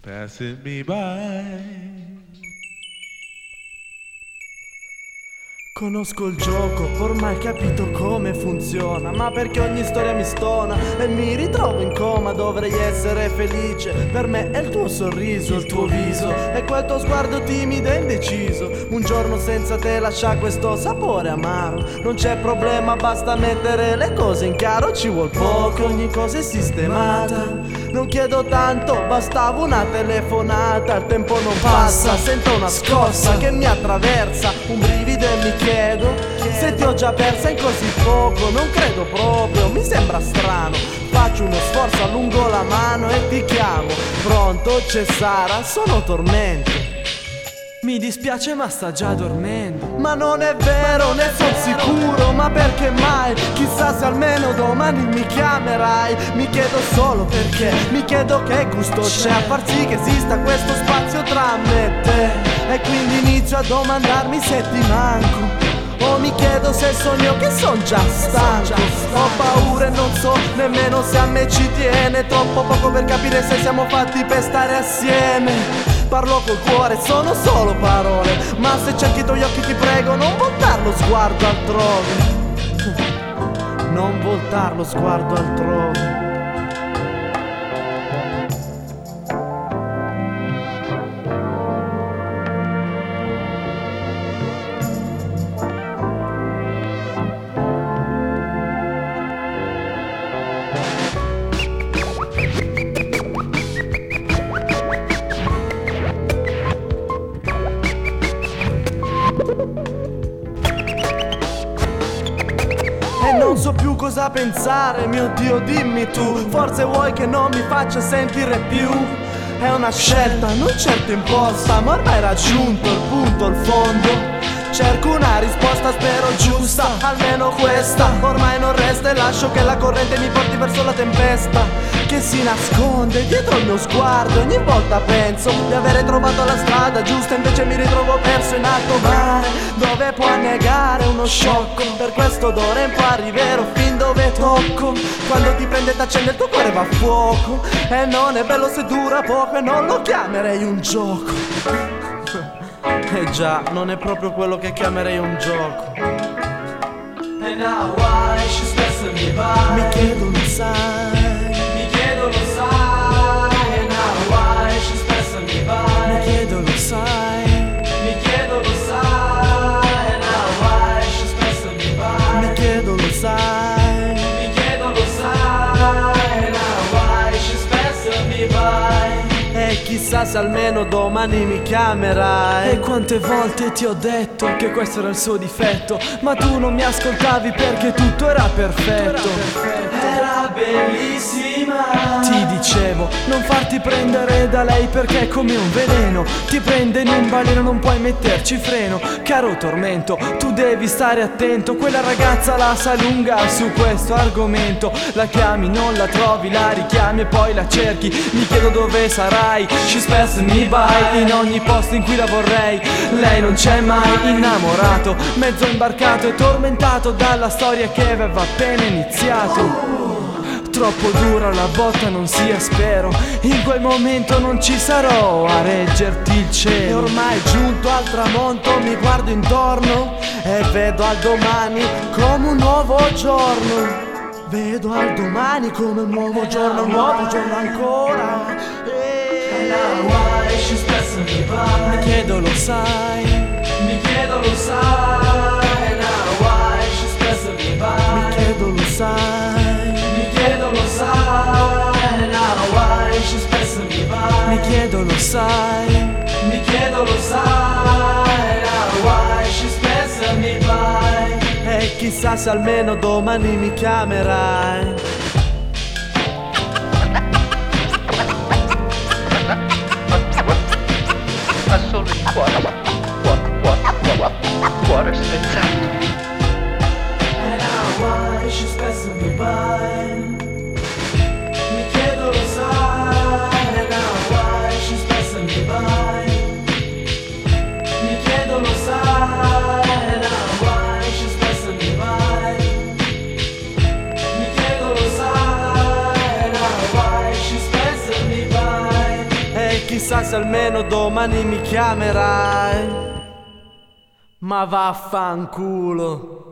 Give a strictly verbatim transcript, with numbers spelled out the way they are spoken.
passing me by. Conosco il gioco, ormai capito come funziona, ma perché ogni storia mi stona e mi ritrovo in coma. Dovrei essere felice, per me è il tuo sorriso, il tuo viso e quel tuo sguardo timido e indeciso. Un giorno senza te lascia questo sapore amaro. Non c'è problema, basta mettere le cose in chiaro. Ci vuol poco, ogni cosa è sistemata. Non chiedo tanto, bastava una telefonata. Il tempo non passa, sento una scossa che mi attraversa, un brivido e mi chiedo se ti ho già persa in così poco. Non credo proprio, mi sembra strano. Faccio uno sforzo, allungo la mano e ti chiamo. Pronto, c'è Sara, sono tormento. Mi dispiace ma sta già dormendo. Ma non è vero, ne sono sicuro. Ma perché mai? Chissà se almeno domani mi chiamerai. Mi chiedo solo perché, mi chiedo che gusto c'è a far sì che esista questo spazio tra me e te. E quindi inizio a domandarmi se ti manco. O mi chiedo se sogno che son già stanco. Ho paura e non so nemmeno se a me ci tiene. Troppo poco per capire se siamo fatti per stare assieme. Parlo col cuore, sono solo parole. Ma se cerchi i tuoi occhi ti prego, non voltar lo sguardo altrove. Non voltar lo sguardo altrove. E non so più cosa pensare, mio Dio dimmi tu. Forse vuoi che non mi faccia sentire più. È una scelta non certo imposta, ma ormai raggiunto il punto, il fondo. Cerco una risposta, spero giusta, almeno questa. Ormai non resta e lascio che la corrente mi porti verso la tempesta che si nasconde dietro il mio sguardo. Ogni volta penso di avere trovato la strada giusta, invece mi ritrovo perso in alto mare, dove puoi negare uno sciocco. Per questo d'ora in poi arriverò fin dove tocco. Quando ti prende e t'accende il tuo cuore va a fuoco. E non è bello se dura poco e non lo chiamerei un gioco. Eh già, non è proprio quello che chiamerei un gioco. E now why she's passing me by. Mi chiedo, lo sai. Mi chiedo lo sai. E now why she's passing me by. Mi chiedo, lo sai. Mi chiedo lo sai. E now why she's passing me by. Mi chiedo, lo sai. Mi chiedo lo sai. E now why she's passing me by. E chissà se almeno domani mi chiamerai. E quante volte ti ho detto che questo era il suo difetto, ma tu non mi ascoltavi perché tutto era perfetto. Era bellissima. Ti dicevo non farti prendere da lei perché è come un veleno. Ti prende in un baleno, non puoi metterci freno. Caro tormento, tu devi stare attento. Quella ragazza la sa lunga su questo argomento. La chiami, non la trovi, la richiami e poi la cerchi. Mi chiedo dove sarai. She's passing me by. In ogni posto in cui la vorrei lei non c'è mai. Innamorato, mezzo imbarcato e tormentato dalla storia che aveva appena iniziato. Troppo dura la botta, non sia spero. In quel momento non ci sarò a reggerti il E cielo. ormai giunto al tramonto mi guardo intorno e vedo al domani come un nuovo giorno. Vedo al domani come un nuovo giorno, un nuovo giorno ancora. E now why she's passing me by. Mi chiedo, lo sai. Mi chiedo lo sai. E now why she's passing me by. Mi chiedo, lo sai. Mi chiedo lo sai. E now why she's passing me by. Mi chiedo, lo sai. Mi chiedo lo sai. E now why she's passing me by. E chissà se almeno domani mi chiamerai. Ma solo il cuore, cuore, cuore, cuore, cuore spezzato. And now why she's passing me by. Mi chiedo lo sai. And now why she's passing me by. Mi chiedo lo sai. And now why she's passing me by. Mi chiedo lo chissà se almeno domani mi chiamerai. Ma vaffanculo.